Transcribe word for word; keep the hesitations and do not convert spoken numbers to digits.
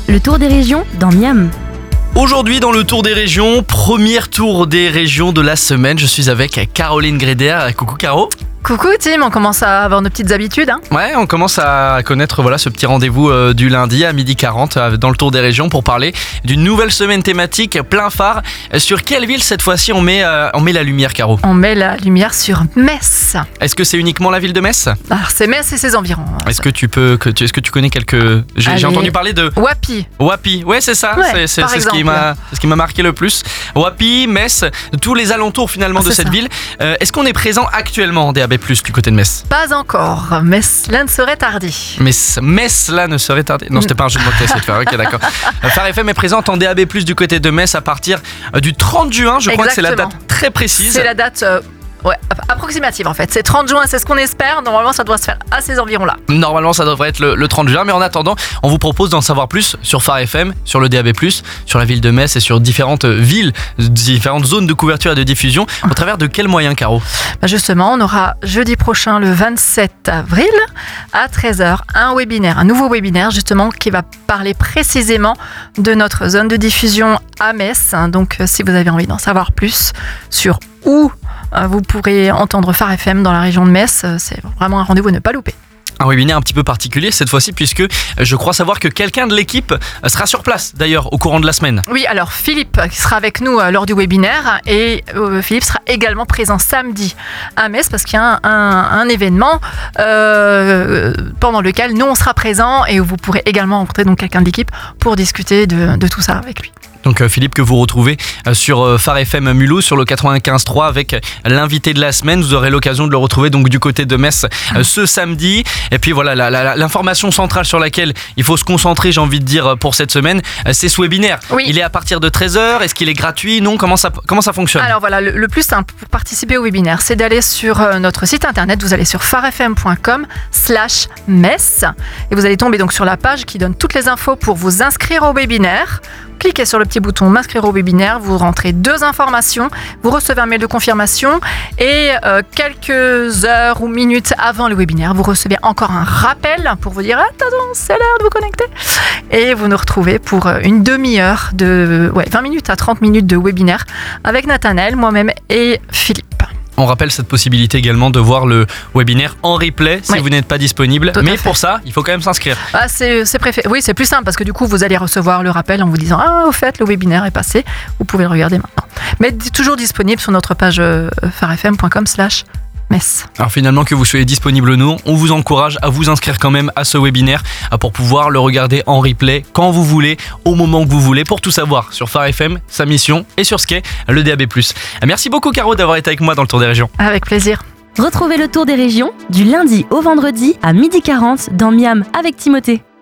Le tour des régions dans Miam. Aujourd'hui dans le tour des régions, premier tour des régions de la semaine, je suis avec Caroline Gréder. Coucou Caro. Coucou Tim, on commence à avoir nos petites habitudes. Hein. Ouais, on commence à connaître voilà, ce petit rendez-vous euh, du lundi à midi quarante euh, dans le tour des régions pour parler d'une nouvelle semaine thématique plein phare. Sur quelle ville cette fois-ci on met, euh, on met la lumière, Caro? On met la lumière sur Metz. Est-ce que c'est uniquement la ville de Metz? Alors c'est Metz et ses environs. Est-ce que tu peux, que tu, est-ce que tu connais quelques... J'ai, Allez. j'ai entendu parler de... Wapi. Wapi, ouais c'est ça, Ouais, c'est, c'est, par c'est ce qui m'a, c'est ce qui m'a marqué le plus. Wapi, Metz, tous les alentours finalement Ah, de c'est cette ça. ville. Euh, est-ce qu'on est présent actuellement en D A B plus, du côté de Metz? Pas encore, mais cela ne serait tardi. Mais Metz là ne serait tardé. Non, c'était pas un jeu de mots que t'essayais de faire. Ok, d'accord. Euh, Phare F M est présente en D A B plus, du côté de Metz à partir euh, du trente juin. Je crois que c'est la Exactement. date très précise. C'est la date euh, ouais, approximative en fait. C'est trente juin, c'est ce qu'on espère. Normalement, ça doit se faire à ces environs-là. Normalement, ça devrait être le, le trente juin. Mais en attendant, on vous propose d'en savoir plus sur Phare F M, sur le D A B plus, sur la ville de Metz et sur différentes villes, différentes zones de couverture et de diffusion. Au travers de quels moyens, Caro? Bah justement, on aura jeudi prochain, le vingt-sept avril, à treize heures, un webinaire, un nouveau webinaire justement qui va parler précisément de notre zone de diffusion à Metz. Donc, si vous avez envie d'en savoir plus sur où euh, vous pourrez entendre Phare F M dans la région de Metz, c'est vraiment un rendez-vous à ne pas louper. Un webinaire un petit peu particulier cette fois-ci, puisque je crois savoir que quelqu'un de l'équipe sera sur place d'ailleurs au courant de la semaine. Oui, alors Philippe qui sera avec nous euh, lors du webinaire, et euh, Philippe sera également présent samedi à Metz parce qu'il y a un, un, un événement euh, pendant lequel nous on sera présents et où vous pourrez également rencontrer donc quelqu'un de l'équipe pour discuter de, de tout ça avec lui. Donc euh, Philippe que vous retrouvez euh, sur euh, Phare F M Mulhouse sur le quatre-vingt-quinze trois avec euh, l'invité de la semaine. Vous aurez l'occasion de le retrouver donc du côté de Metz euh, ce samedi. Et puis voilà, la, la, l'information centrale sur laquelle il faut se concentrer, j'ai envie de dire, pour cette semaine, euh, c'est ce webinaire. Oui. Il est à partir de treize heures. Est-ce qu'il est gratuit? Non, comment ça, comment ça fonctionne? Alors voilà, le, le plus simple pour participer au webinaire, c'est d'aller sur euh, notre site internet. Vous allez sur pharefm.com slash Metz et vous allez tomber donc sur la page qui donne toutes les infos pour vous inscrire au webinaire. Cliquez sur le petit bouton m'inscrire au webinaire, vous rentrez deux informations, vous recevez un mail de confirmation et euh, quelques heures ou minutes avant le webinaire, vous recevez encore un rappel pour vous dire « Attends, c'est l'heure de vous connecter !» Et vous nous retrouvez pour une demi-heure, de ouais, vingt minutes à trente minutes de webinaire avec Nathanaël, moi-même et Philippe. On rappelle cette possibilité également de voir le webinaire en replay si Oui. vous n'êtes pas disponible. Tout à Mais fait. pour ça, il faut quand même s'inscrire. Ah, c'est, c'est préfé- Oui, c'est plus simple parce que du coup, vous allez recevoir le rappel en vous disant « Ah, au fait, le webinaire est passé, vous pouvez le regarder maintenant. » Mais d- toujours disponible sur notre page euh, pharefm.com slash Metz. Alors finalement, que vous soyez disponible ou non, on vous encourage à vous inscrire quand même à ce webinaire pour pouvoir le regarder en replay quand vous voulez, au moment que vous voulez, pour tout savoir sur Phare F M, sa mission et sur ce qu'est le D A B plus. Merci beaucoup Caro d'avoir été avec moi dans le Tour des régions. Avec plaisir. Retrouvez le tour des régions du lundi au vendredi à midi quarante dans Miam avec Timothée.